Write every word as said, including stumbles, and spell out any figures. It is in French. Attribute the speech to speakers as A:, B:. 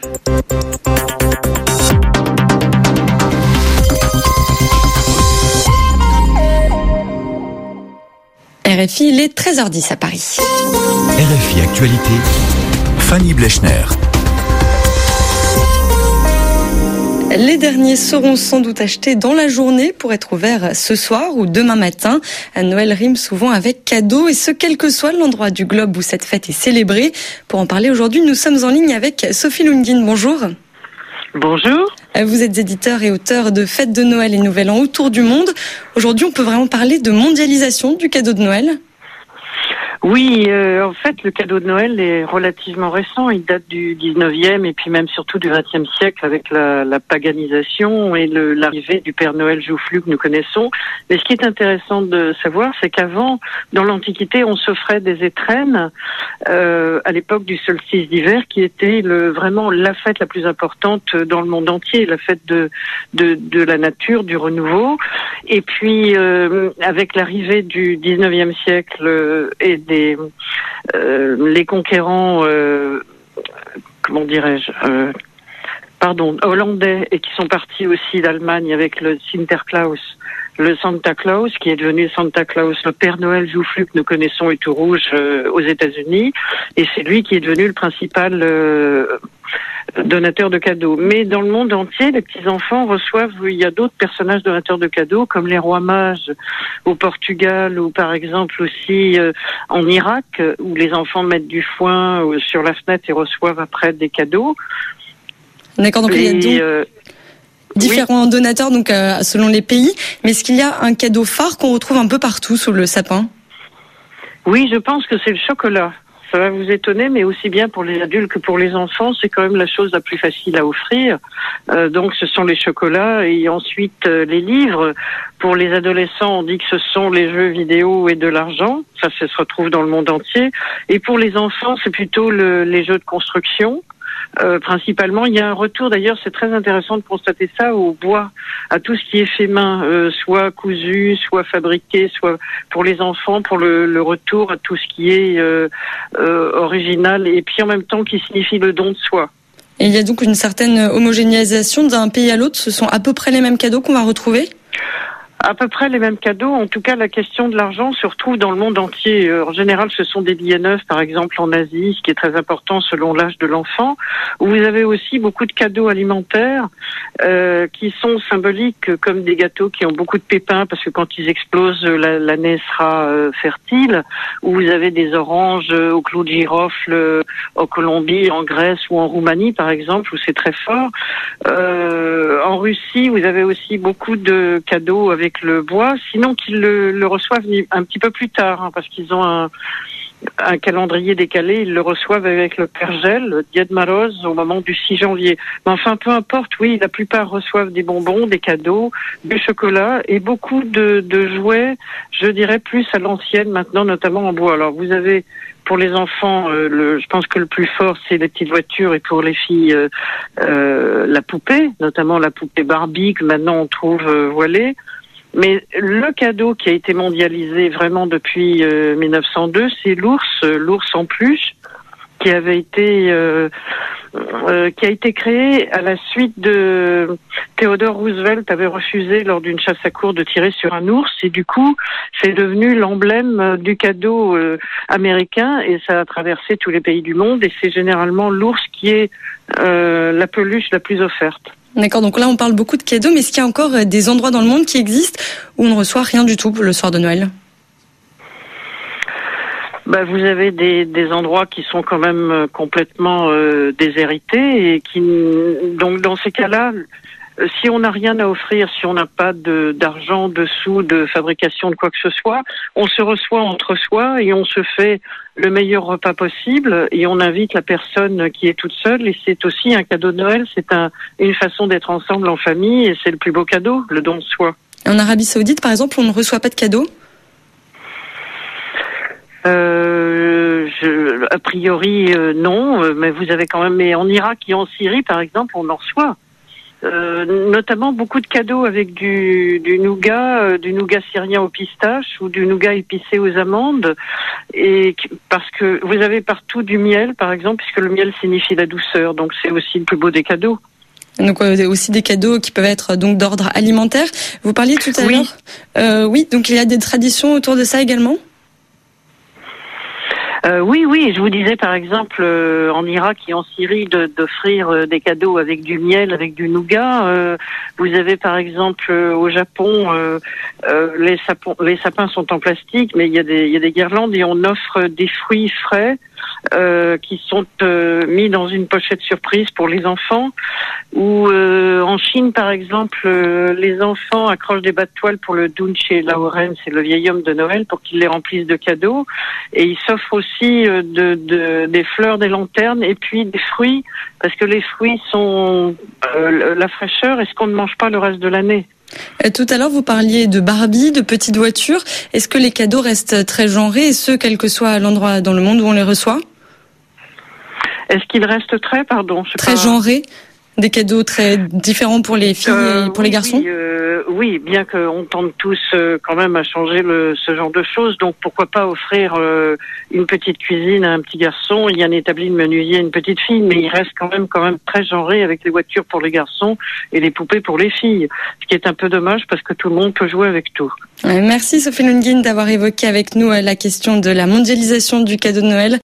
A: R F I, il est treize heures dix à Paris.
B: R F I Actualité, Fanny Blechner.
A: Les derniers seront sans doute achetés dans la journée pour être ouverts ce soir ou demain matin. Noël rime souvent avec cadeau, et ce quel que soit l'endroit du globe où cette fête est célébrée. Pour en parler aujourd'hui, nous sommes en ligne avec Sophie Lungin. Bonjour.
C: Bonjour.
A: Vous êtes éditeur et auteur de Fêtes de Noël et Nouvel An autour du monde. Aujourd'hui, on peut vraiment parler de mondialisation du cadeau de Noël ?
C: Oui, euh, en fait, le cadeau de Noël est relativement récent. Il date du dix-neuvième et puis même surtout du vingtième siècle avec la, la paganisation et le, l'arrivée du Père Noël joufflu que nous connaissons. Mais ce qui est intéressant de savoir, c'est qu'avant, dans l'Antiquité, on s'offrait des étrennes euh, à l'époque du solstice d'hiver, qui était le, vraiment la fête la plus importante dans le monde entier, la fête de, de, de la nature, du renouveau. Et puis, euh, avec l'arrivée du dix-neuvième siècle euh, et des Les, euh, les conquérants, euh, comment dirais-je, euh, pardon, hollandais, et qui sont partis aussi d'Allemagne avec le Sinterklaas, le Santa Claus, qui est devenu Santa Claus, le Père Noël joufflu que nous connaissons et tout rouge euh, aux États-Unis, et c'est lui qui est devenu le principal euh, donateur de cadeaux. Mais dans le monde entier, les petits-enfants reçoivent, il y a d'autres personnages donateurs de cadeaux, comme les rois mages au Portugal, ou par exemple aussi euh, en Irak, où les enfants mettent du foin euh, sur la fenêtre et reçoivent après des cadeaux.
A: D'accord, donc et, il y a donc euh, différents oui. donateurs donc euh, selon les pays. Mais est-ce qu'il y a un cadeau phare qu'on retrouve un peu partout sous le sapin ?
C: Oui, je pense que c'est le chocolat. Ça va vous étonner, mais aussi bien pour les adultes que pour les enfants, c'est quand même la chose la plus facile à offrir. Euh, donc ce sont les chocolats et ensuite euh, les livres. Pour les adolescents, on dit que ce sont les jeux vidéo et de l'argent. Ça, ça se retrouve dans le monde entier. Et pour les enfants, c'est plutôt le, les jeux de construction. Euh, principalement, il y a un retour, d'ailleurs c'est très intéressant de constater ça, au bois, à tout ce qui est fait main, euh, soit cousu, soit fabriqué, soit pour les enfants, pour le, le retour à tout ce qui est euh, euh, original et puis en même temps qui signifie le don de soi.
A: Et il y a donc une certaine homogénéisation d'un pays à l'autre, ce sont à peu près les mêmes cadeaux qu'on va retrouver ?
C: À peu près les mêmes cadeaux. En tout cas, la question de l'argent se retrouve dans le monde entier. En général, ce sont des billets neufs, par exemple en Asie, ce qui est très important selon l'âge de l'enfant. Où vous avez aussi beaucoup de cadeaux alimentaires euh, qui sont symboliques, comme des gâteaux qui ont beaucoup de pépins, parce que quand ils explosent, la, l'année sera euh, fertile. Où vous avez des oranges euh, au clou de girofle euh, en Colombie, en Grèce ou en Roumanie, par exemple, où c'est très fort. Euh, en Russie, vous avez aussi beaucoup de cadeaux avec le bois, sinon qu'ils le, le reçoivent un petit peu plus tard, hein, parce qu'ils ont un, un calendrier décalé, ils le reçoivent avec le Père Gel, le Dia de Maroz, au moment du six janvier. Mais enfin, peu importe, oui, la plupart reçoivent des bonbons, des cadeaux, du chocolat et beaucoup de, de jouets, je dirais plus à l'ancienne maintenant, notamment en bois. Alors vous avez pour les enfants, euh, le, je pense que le plus fort, c'est les petites voitures, et pour les filles, euh, euh, la poupée, notamment la poupée Barbie, que maintenant on trouve euh, voilée. Mais le cadeau qui a été mondialisé vraiment depuis euh, mille neuf cent deux, c'est l'ours, euh, l'ours en peluche, qui avait été euh, euh, qui a été créé à la suite de Theodore Roosevelt avait refusé lors d'une chasse à courre de tirer sur un ours, et du coup c'est devenu l'emblème du cadeau euh, américain, et ça a traversé tous les pays du monde, et c'est généralement l'ours qui est euh, la peluche la plus offerte.
A: D'accord, donc là on parle beaucoup de cadeaux, mais est-ce qu'il y a encore des endroits dans le monde qui existent où on ne reçoit rien du tout le soir de Noël ?
C: Bah, vous avez des, des endroits qui sont quand même complètement euh, déshérités, et qui, donc dans ces cas-là, si on n'a rien à offrir, si on n'a pas de, d'argent, de sous, de fabrication de quoi que ce soit, on se reçoit entre soi et on se fait le meilleur repas possible, et on invite la personne qui est toute seule, et c'est aussi un cadeau de Noël, c'est un, une façon d'être ensemble en famille, et c'est le plus beau cadeau, le don de soi.
A: En Arabie Saoudite, par exemple, on ne reçoit pas de cadeaux ?
C: Euh, je, a priori, euh, non, mais vous avez quand même, mais en Irak et en Syrie, par exemple, on en reçoit. euh, notamment beaucoup de cadeaux avec du, du nougat, euh, du nougat syrien aux pistaches ou du nougat épicé aux amandes. Et parce que vous avez partout du miel, par exemple, puisque le miel signifie la douceur. Donc c'est aussi le plus beau des cadeaux.
A: Donc euh, aussi des cadeaux qui peuvent être donc d'ordre alimentaire. Vous parliez tout à
C: oui.
A: l'heure. Euh, oui, donc il y a des traditions autour de ça également.
C: Euh, oui, oui, je vous disais par exemple euh, en Irak et en Syrie de, d'offrir euh, des cadeaux avec du miel, avec du nougat. Euh, vous avez par exemple euh, au Japon, euh, euh, les, sapons, les sapins sont en plastique, mais il y a des, il y a des guirlandes et on offre des fruits frais euh, qui sont euh, mis dans une pochette surprise pour les enfants. Ou euh, en Chine par exemple, euh, les enfants accrochent des bas de toile pour le Dunche Laoren, c'est le vieil homme de Noël, pour qu'il les remplisse de cadeaux. Et ils s'offrent aussi euh, de, de, des fleurs, des lanternes et puis des fruits, parce que les fruits sont euh, la fraîcheur et ce qu'on ne mange pas le reste de l'année.
A: Euh, tout à l'heure, vous parliez de Barbie, de petites voitures. Est-ce que les cadeaux restent très genrés, et ce, quel que soit l'endroit dans le monde où on les reçoit ?
C: Est-ce qu'ils restent très, pardon, je sais
A: Très
C: pas...
A: genrés ? Des cadeaux très différents pour les filles
C: euh,
A: et pour les
C: oui,
A: garçons ?
C: Oui, euh, oui, bien qu'on tente tous euh, quand même à changer le, ce genre de choses. Donc pourquoi pas offrir euh, une petite cuisine à un petit garçon, il y a un établi de menuisier à une petite fille, mais il reste quand même quand même très genré avec les voitures pour les garçons et les poupées pour les filles. Ce qui est un peu dommage parce que tout le monde peut jouer avec tout.
A: Merci Sophie Lunghin d'avoir évoqué avec nous la question de la mondialisation du cadeau de Noël.